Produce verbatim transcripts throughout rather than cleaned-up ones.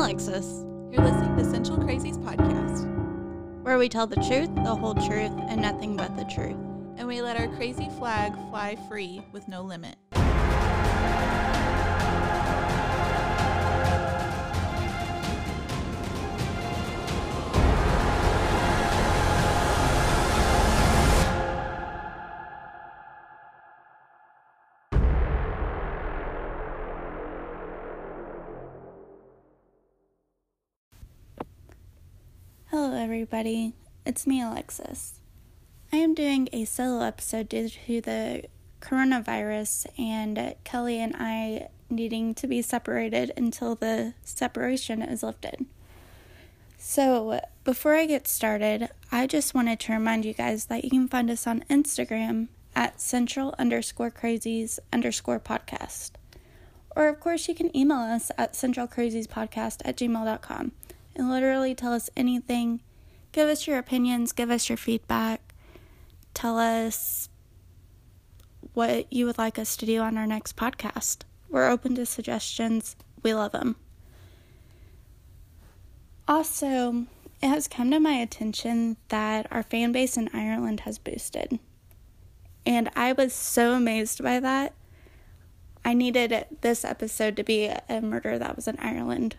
Alexis, You're listening to Central Crazies podcast, where we tell the truth, the whole truth, and nothing but the truth. and we let our crazy flag fly free with no limit. Hello everybody, it's me Alexis. I am doing a solo episode due to the coronavirus and Kelly and I needing to be separated until the separation is lifted. So before I get started, I just wanted to remind you guys that you can find us on Instagram at central underscore crazies underscore podcast. Or of course you can email us at centralcraziespodcast at gmail dot com. And literally tell us anything. Give us your opinions, give us your feedback, tell us what you would like us to do on our next podcast. We're open to suggestions. We love them. Also, it has come to my attention that our fan base in Ireland has boosted. And I was so amazed by that. I needed this episode to be a murder that was in Ireland.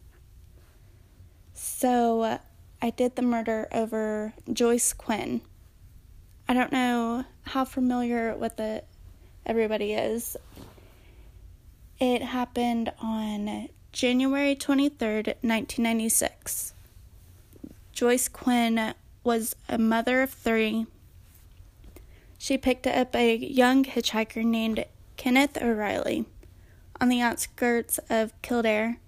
So, I did the murder over Joyce Quinn. I don't know how familiar with the everybody is. It happened on January twenty-third, nineteen ninety-six. Joyce Quinn was a mother of three. She picked up a young hitchhiker named Kenneth O'Reilly on the outskirts of Kildare.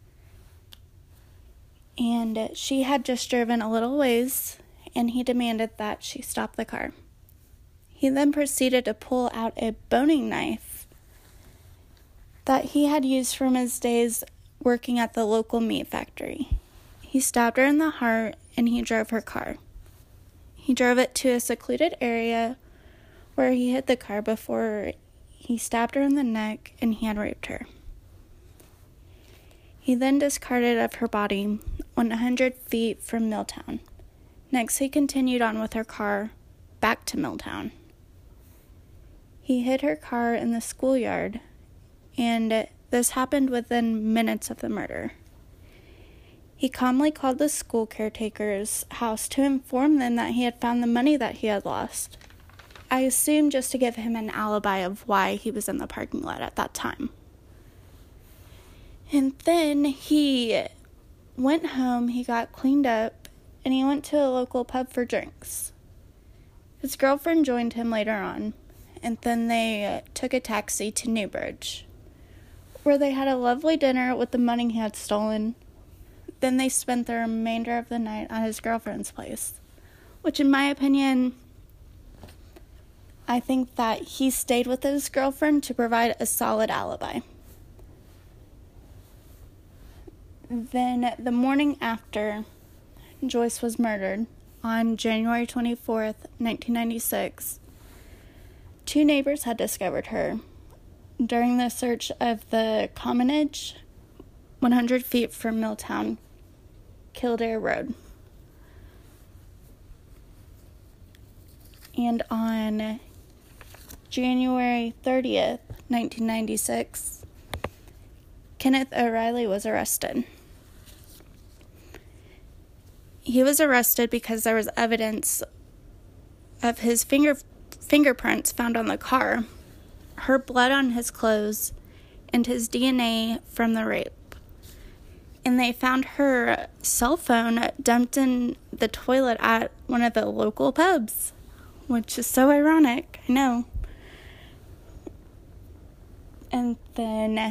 And she had just driven a little ways, and he demanded that she stop the car. He then proceeded to pull out a boning knife that he had used from his days working at the local meat factory. He stabbed her in the heart, and he drove her car. He drove it to a secluded area where he hid the car before he stabbed her in the neck, and he had raped her. He then discarded of her body one hundred feet from Milltown. Next, he continued on with her car back to Milltown. He hid her car in the schoolyard, and this happened within minutes of the murder. He calmly called the school caretaker's house to inform them that he had found the money that he had lost. I assume just to give him an alibi of why he was in the parking lot at that time. And then he went home, he got cleaned up, and he went to a local pub for drinks. His girlfriend joined him later on, and then they took a taxi to Newbridge, where they had a lovely dinner with the money he had stolen. Then they spent the remainder of the night at his girlfriend's place, which in my opinion, I think that he stayed with his girlfriend to provide a solid alibi. Then, the morning after Joyce was murdered, on January twenty-fourth, nineteen ninety-six, two neighbors had discovered her during the search of the commonage one hundred feet from Milltown, Kildare Road. And on January thirtieth, nineteen ninety-six, Kenneth O'Reilly was arrested. He was arrested because there was evidence of his finger fingerprints found on the car, her blood on his clothes, and his D N A from the rape. And they found her cell phone dumped in the toilet at one of the local pubs, which is so ironic, I know. And then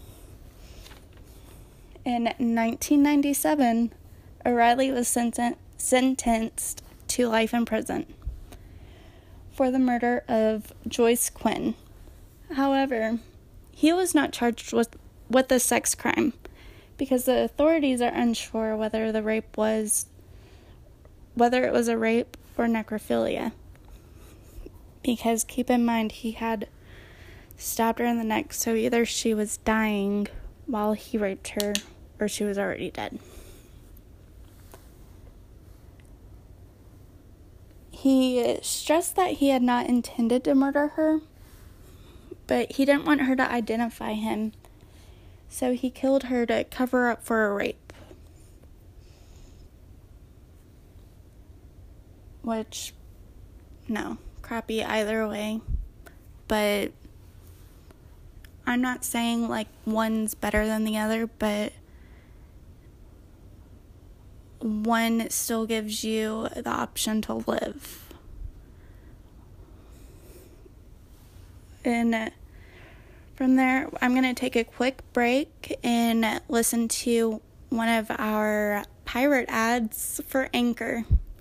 in nineteen ninety-seven, O'Reilly was senten- sentenced to life in prison for the murder of Joyce Quinn. However, he was not charged with, with a sex crime because the authorities are unsure whether the rape was, whether it was a rape or necrophilia. Because keep in mind, he had stabbed her in the neck, so either she was dying while he raped her, or she was already dead. He stressed that he had not intended to murder her, but he didn't want her to identify him, so he killed her to cover up for a rape. Which, no, crappy either way. But I'm not saying like one's better than the other, but one still gives you the option to live. And from there, I'm going to take a quick break and listen to one of our pirate ads for Anchor.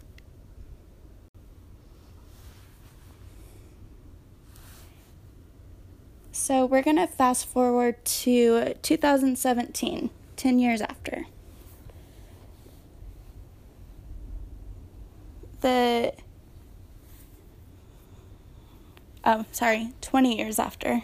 So we're going to fast forward to two thousand seventeen, ten years after. The, oh, sorry, twenty years after.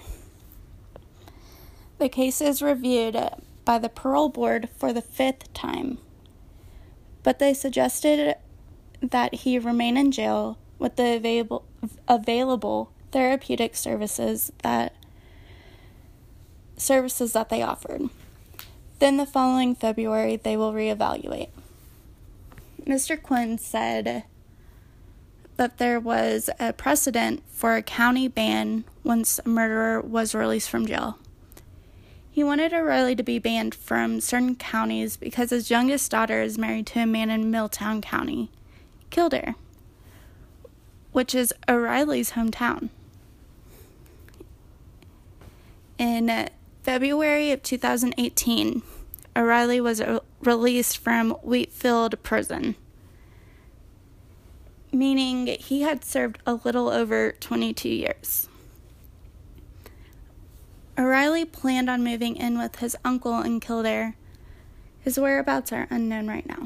The case is reviewed by the parole board for the fifth time, but they suggested that he remain in jail with the available, available therapeutic services that services that they offered. Then the following February, they will reevaluate. Mister Quinn said that there was a precedent for a county ban once a murderer was released from jail. He wanted O'Reilly to be banned from certain counties because his youngest daughter is married to a man in Milltown County, Kildare, which is O'Reilly's hometown. In February of two thousand eighteen, O'Reilly was released from Wheatfield Prison, meaning he had served a little over twenty-two years. O'Reilly planned on moving in with his uncle in Kildare. His whereabouts are unknown right now.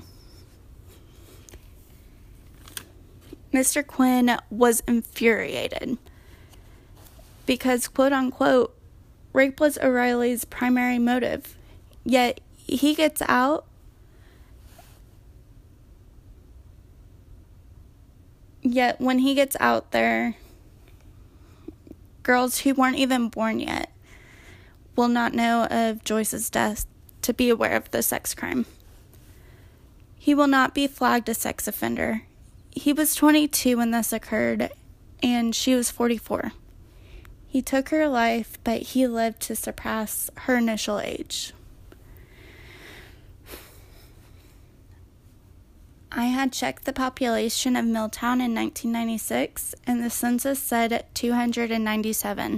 Mister Quinn was infuriated because, quote-unquote, rape was O'Reilly's primary motive, yet he gets out Yet when he gets out there, girls who weren't even born yet will not know of Joyce's death to be aware of the sex crime. He will not be flagged a sex offender. He was twenty-two when this occurred, and she was forty-four. He took her life, but he lived to surpass her initial age. I had checked the population of Milltown in nineteen ninety-six, and the census said two hundred ninety-seven.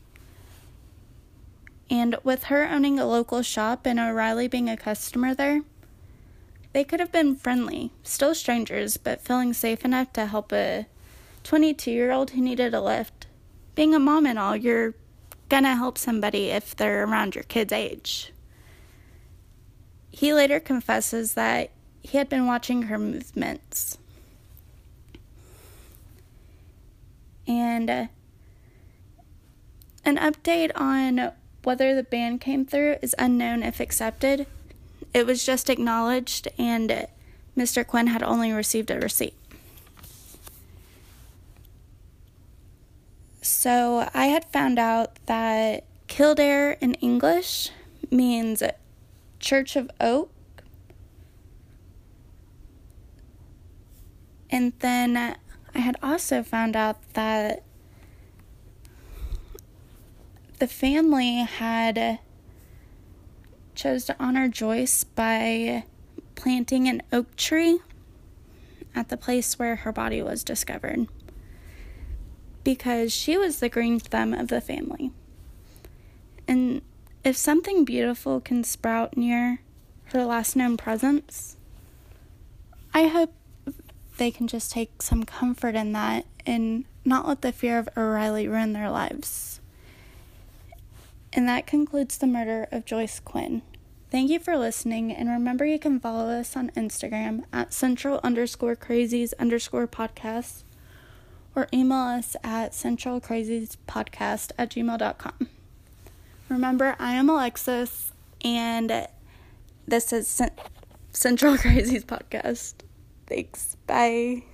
And with her owning a local shop and O'Reilly being a customer there, they could have been friendly, still strangers, but feeling safe enough to help a twenty-two-year-old who needed a lift. Being a mom and all, you're gonna help somebody if they're around your kid's age. He later confesses that he had been watching her movements. And uh, an update on whether the ban came through is unknown if accepted. It was just acknowledged, and uh, Mister Quinn had only received a receipt. So I had found out that Kildare in English means Church of Oak. And then I had also found out that the family had chose to honor Joyce by planting an oak tree at the place where her body was discovered, because she was the green thumb of the family. And if something beautiful can sprout near her last known presence, I hope they can just take some comfort in that and not let the fear of O'Reilly ruin their lives. And that concludes the murder of Joyce Quinn. Thank you for listening, and remember you can follow us on Instagram at central underscore crazies underscore podcast, or email us at centralcraziespodcast at gmail dot com. Remember, I am Alexis, and This is Cent- Central Crazies Podcast. Thanks. Bye.